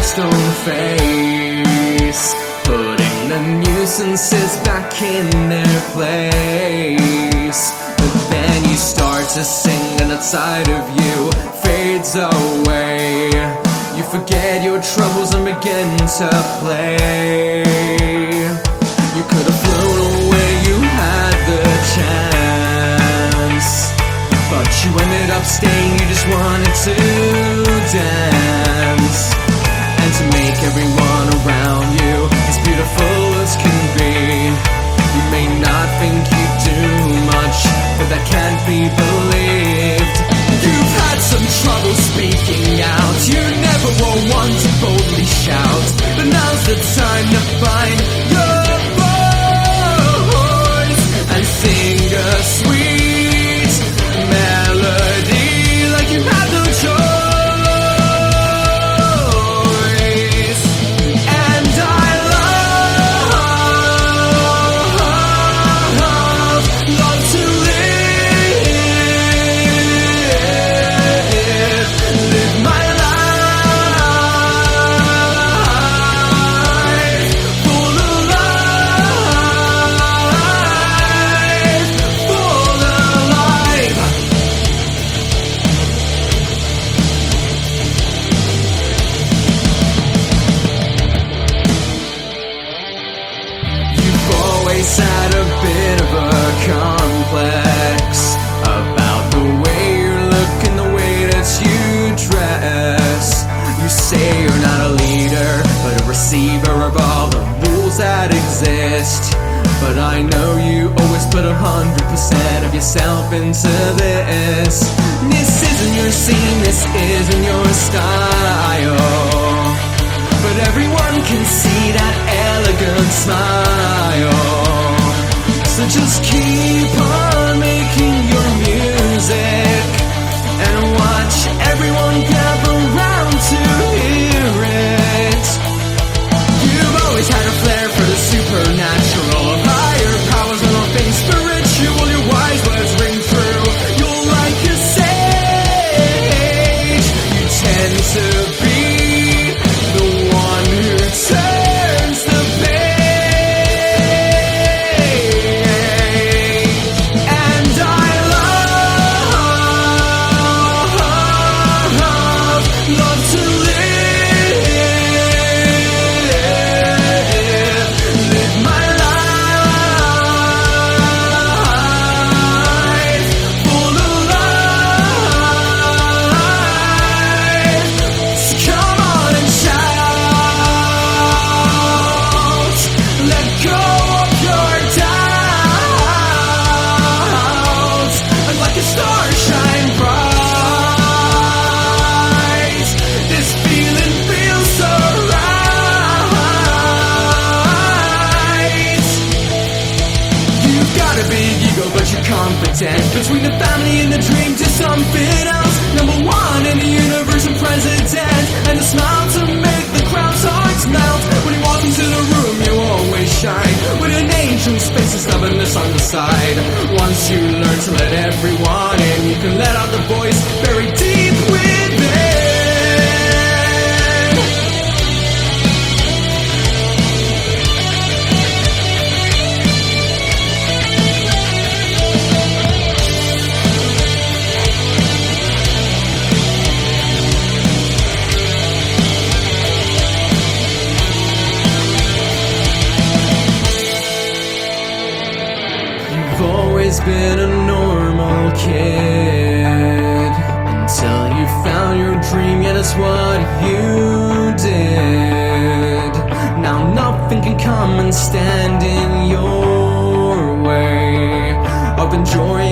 stone face, putting the nuisances back in their place. But then you start to sing and that side of you fades away. You forget your troubles and begin to play. You could have flown away, you had the chance, but you ended up staying, you just wanted to dance. And to make everyone around you as beautiful as can be. You may not think you do much, but that can't be believed. You've had some trouble speaking out, you never were one to boldly shout, but now's the time to find your voice and sing a sweet melody like you had no choice. And I love to live my life full of life, full of life. You've always had a bit of a complex about the way you look and the way that you dress. You say you're not a leader, but a receiver of all the rules that exist. But I know you always put 100% of yourself into this. This isn't your scene, this isn't your style, but everyone can see that elegant smile. So just keep on making your music and watch everyone gather round to hear it. You've always had a flair for the supernatural, of higher powers and all things spiritual. Your wise words ring true, you're like a sage. You tend to be the one who turns the page. And I love to live my life full of life. So come on and shout, let go of your doubts, and like a star shine bright. This feeling feels so right. You've got a big ego, but you're confident. Between the family and the dream to something else. Number one in the universe and president, and a smile to make the crowd's hearts melt. When you walk into the room, you always shine with an angel's face and stubbornness on the side. Once you learn to let everyone in, you can let out the voice very deep within. You've always been a normal kid until you found your dream, yeah, that's what you did. Now nothing can come and stand in your way of enjoying